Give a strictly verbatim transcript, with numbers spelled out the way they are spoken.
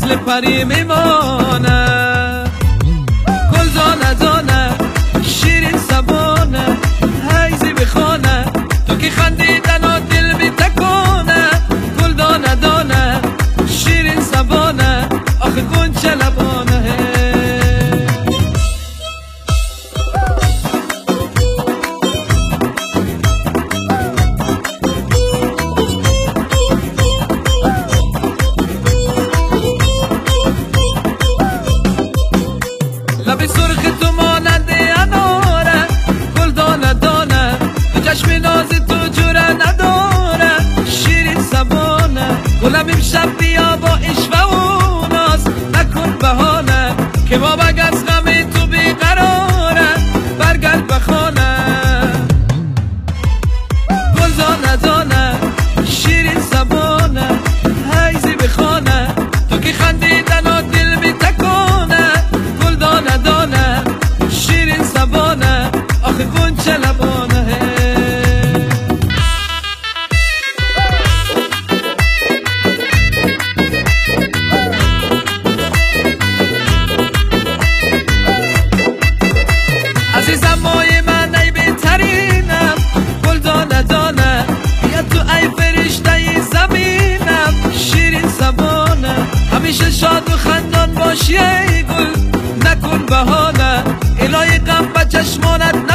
مثل پری میمانه. گل دانه دانه شیرین زبانه حیزی بخانه تو که خندیدن و دل می تکانه. گل دانه دانه شیرین زبانه آخه گنچه لبانه. لب سرخ تو مانند اناره گل دانه دانه تو چشم ناز تو جوره نداره. شیرین زبانه گلم امشب بیا با عشق و ناز نکن بهانه که بابک از غم تو بیقراره برگرد به خانه. گل دانه دانه شیرین زبانه حیزی بخانه تو که خندیدن و دل می تکانه. گل دانه دانه شیرین زبانه آخه گنچه لبانه. عزیزم مای من ای بهترینم گل دانه دانه بیا تو ای فرشته زمینم. شیرین زبانه همیشه شاد و خندان باشی ای گل نکن بهانه. الهی غم به چشمانت